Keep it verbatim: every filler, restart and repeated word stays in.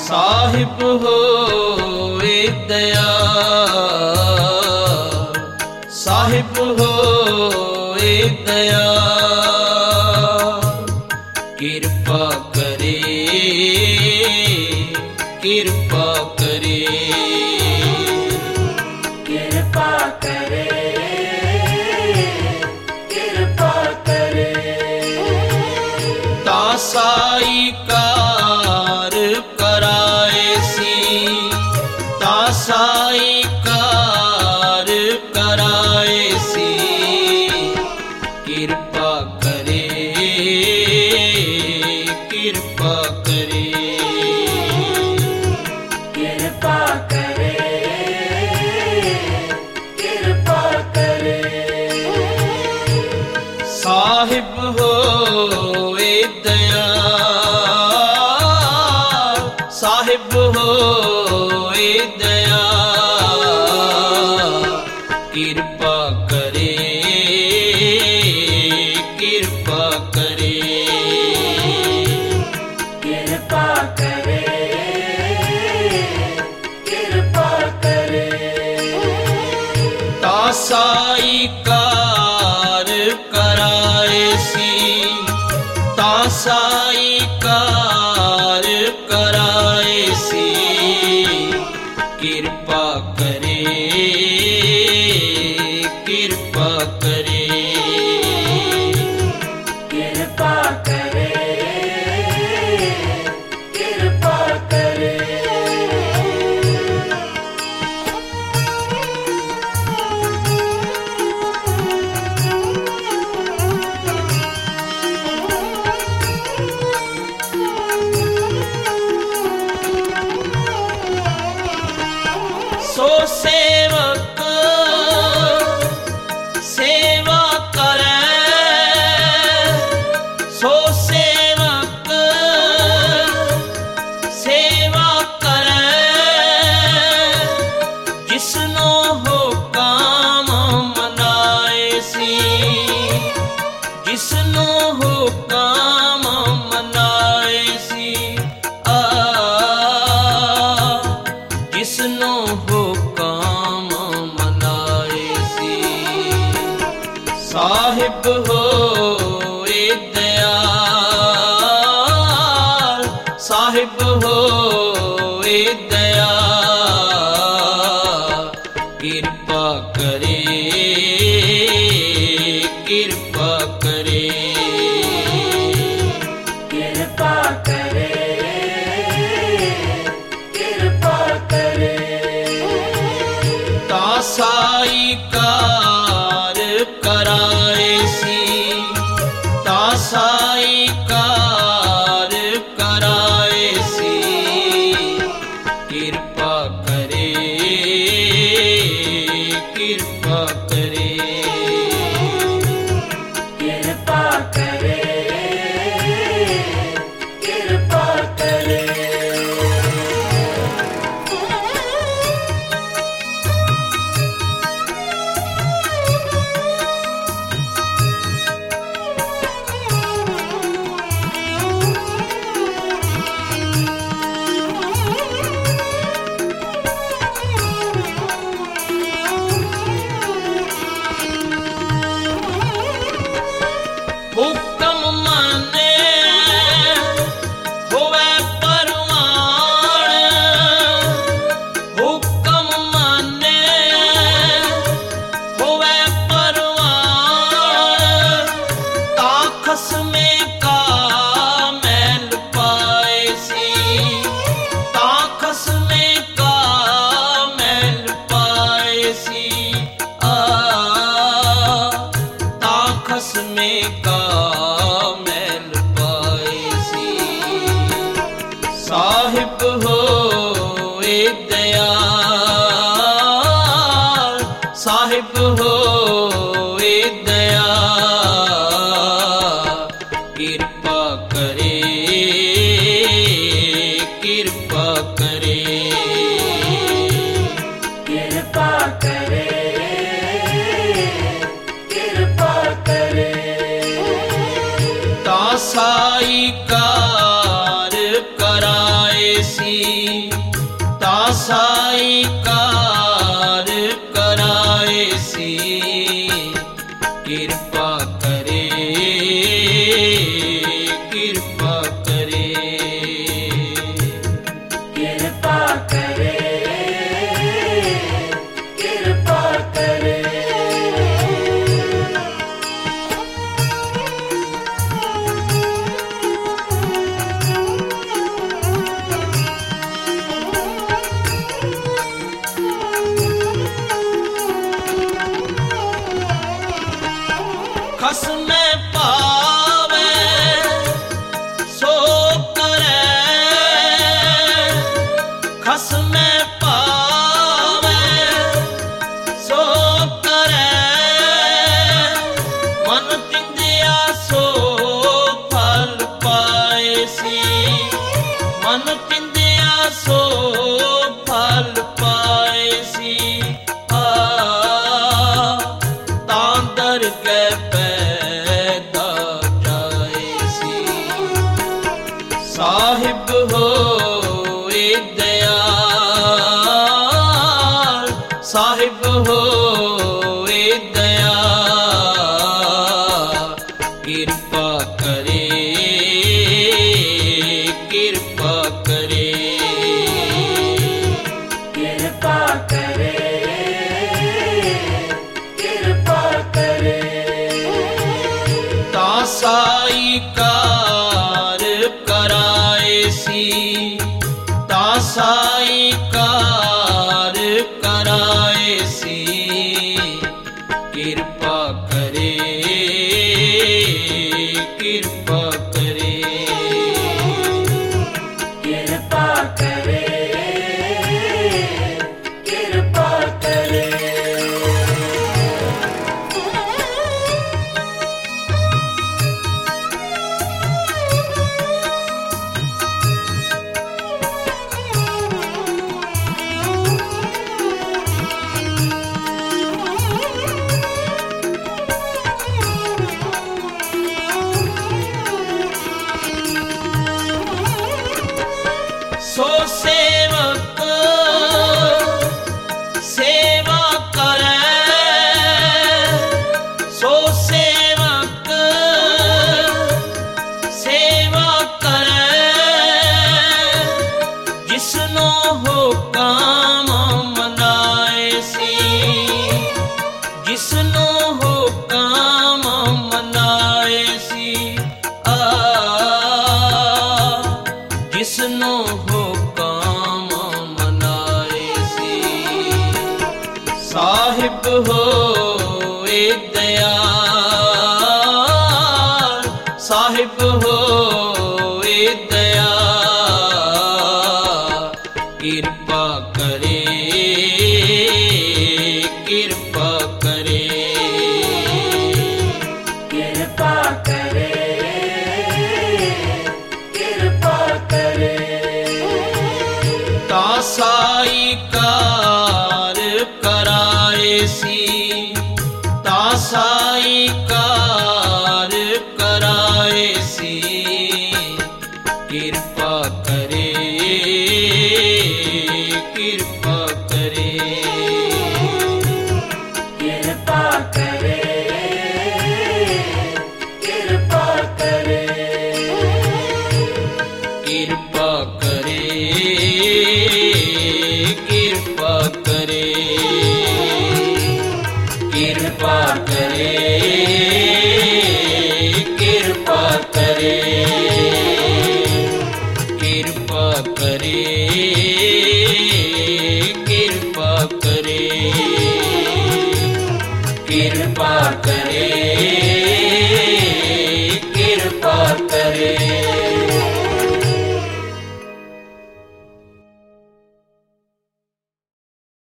साहिब होए दयाल, साहिब होए दयाल, कृपा करे कृपा करे कृपा करे कृपा करे। तासाई कार कराए सी, तासाई कार कराए सी, कृपा करे कृपा करे कृपा करे कृपा करे। साहिब होए दयाल, साहिब होए दयाल, कृपा करे कृपा करे कृपा करे कृपा करे। तासाई कार कराए सी, तासाई कार कराए सी, कृपा करे कृपा करे कृपा करे कृपा करे। सो सेवक सेवा करे, सो सेवक सेवा करे, जिसनो हो काम मनाए सी, जिसनो हो काम मनाए सी, आ जिसनो हो काम मनाए सी। साहिब होए दयाल, साहिब होए दयाल, कृपा करे कृपा करे कृपा करे कृपा करे। तासाई कार कराए सी, तासाई कार कराए सी, कृपा करे कृपा करे कृपा करे कृपा करे। हुक्म माने होवे परवान, हुक्म माने होवे परवान, ताखस में का मैल पाए सी, ताखस में का मैल पाए सी, आ ताखस में का मैल पाए सी। साहिब होए दयाल, साहिब होए दयाल, कृपा करे कृपा करे कृपा करे कृपा करे। तासाई कार कराए सी, किरपा करे, किरपा करे, किरपा करे। खस में पावे सो करे, खस में पावे सो करे, मन चिंदिया सो फल पाए सी, मन चिंदिया सो फल पाए सी। आ तांदर के साहिब होए दयाल, साहिब होए दयाल, किरपा करे, किरपा करे, किरपा करे, किरपा करे। तासाई कार कराए सी, तासाई कार कराए सी, किरपा करे, किरपा करे, किरपा करे, किरपा करे। सो सेवक सेवा करे, सो सेवक सेवा करे, जिसनो हो काम मनाए सी, जिसनो हो काम मनाए सी। आ जिसनो हो काम मनाए सी, साहिब होए दयाल, साहिब होए दयाल, किरपा करे, किरपा करे, किरपा करे, किरपा करे। तासाई कार कराए सी, तासाई कार कराए सी, किरपा करे, किरपा करे, किरपा करे, किरपा करे। किरपा करे, किरपा करे, किरपा करे, किरपा करे, किरपा करे, किरपा करे, किरपा करे, किरपा करे।